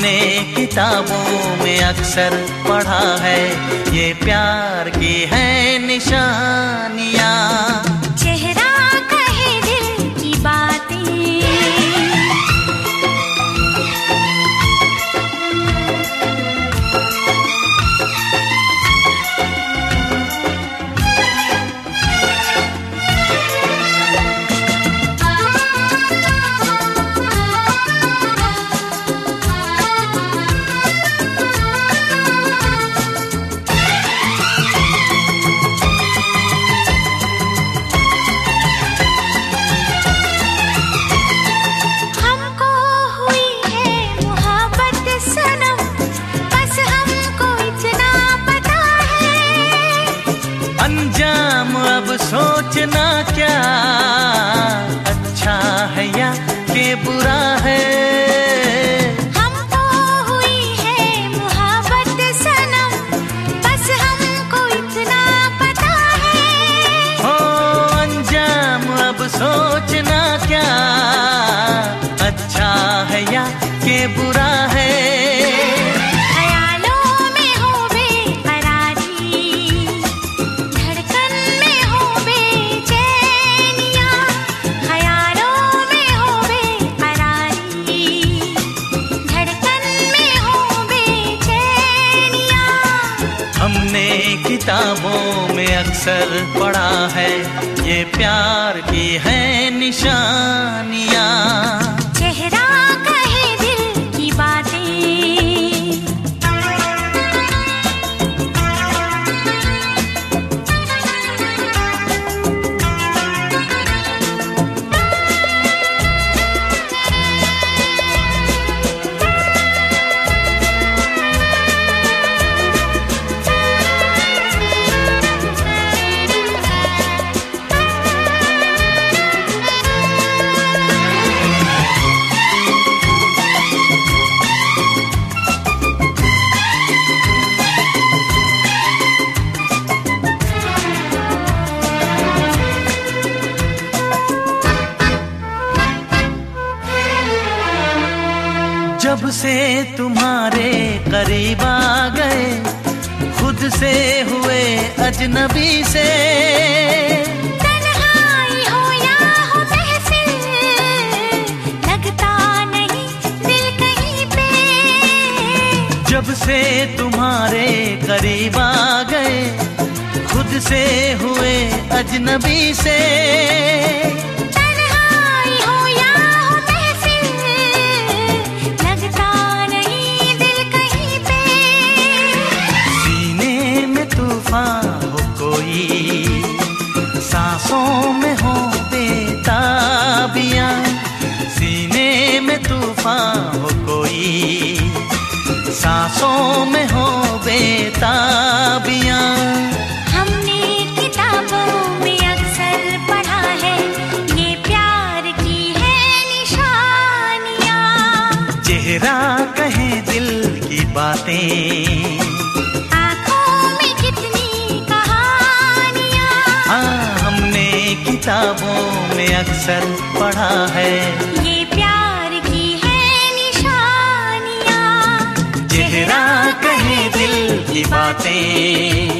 हमने किताबों में अक्सर पढ़ा है, ये प्यार की है निशानियाँ। चेहरा कहे दिल की बातें, अंजाम अब सोचना क्या, अच्छा है या के बुरा है। हमको हुई है मोहब्बत सनम, बस हमको इतना पता है। हो अंजाम अब सोचना क्या, अच्छा है या के बुरा है। हमने किताबों में अक्सर पढ़ा है, ये प्यार की है निशानियाँ। चेहरा कहे दिल की बातें, जब से तुम्हारे करीब आ गए, खुद से हुए अजनबी से। तन्हाई हो या हो महफिल, लगता नहीं दिल कहीं पे। जब से तुम्हारे करीब आ गए, खुद से हुए अजनबी से। हो कोई सांसों में हो बेताबियां, सीने में तूफान हो कोई सांसों में हो बेताबियां। हमने किताबों में अक्सर पढ़ा है, ये प्यार की है निशानियाँ। चेहरा कहे दिल की बातें, किताबों में अक्सर पढ़ा है, ये प्यार की है निशानियाँ। चेहरा कहे दिल की बातें।